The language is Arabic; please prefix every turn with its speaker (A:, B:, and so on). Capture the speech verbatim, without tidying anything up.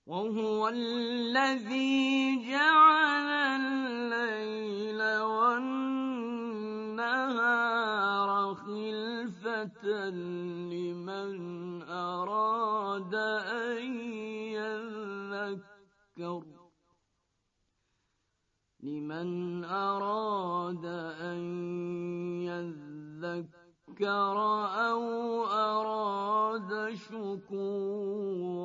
A: وهو الذي جعل الليل والنهار خلفة لمن أراد أن يذكر لمن أراد أن يذكر أو أراد شكورا